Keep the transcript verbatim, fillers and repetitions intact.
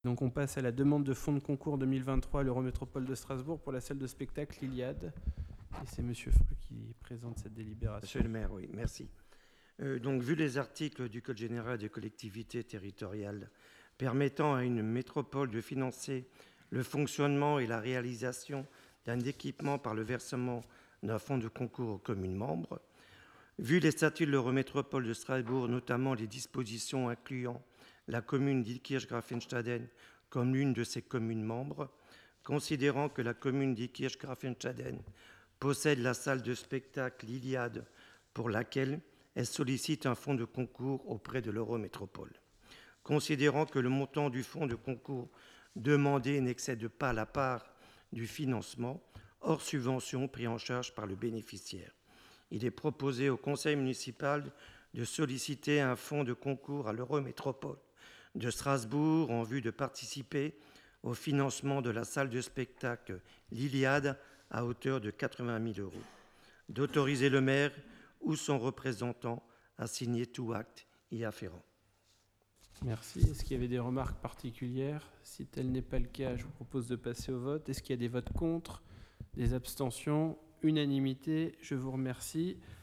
Donc on passe à la demande de fonds de concours deux mille vingt-trois à l'Eurométropole de Strasbourg pour la salle de spectacle l'Iliade. Et c'est M. Fru qui présente cette délibération. Monsieur le maire, oui, merci. Euh, donc, vu les articles du Code général des collectivités territoriales permettant à une métropole de financer le fonctionnement et la réalisation d'un équipement par le versement d'un fonds de concours aux communes membres, vu les statuts de l'Eurométropole de Strasbourg, notamment les dispositions incluant la commune d'Illkirch-Grafenstaden comme l'une de ses communes membres, considérant que la commune d'Illkirch-Grafenstaden possède la salle de spectacle l'Iliade pour laquelle elle sollicite un fonds de concours auprès de l'Eurométropole. Considérant que le montant du fonds de concours demandé n'excède pas la part du financement hors subvention pris en charge par le bénéficiaire, il est proposé au conseil municipal de solliciter un fonds de concours à l'Eurométropole de Strasbourg en vue de participer au financement de la salle de spectacle l'Iliade à hauteur de quatre-vingt mille euros, d'autoriser le maire ou son représentant à signer tout acte y afférent. Merci. Est-ce qu'il y avait des remarques particulières? Si tel n'est pas le cas, je vous propose de passer au vote. Est-ce qu'il y a des votes contre, des abstentions? Unanimité, je vous remercie.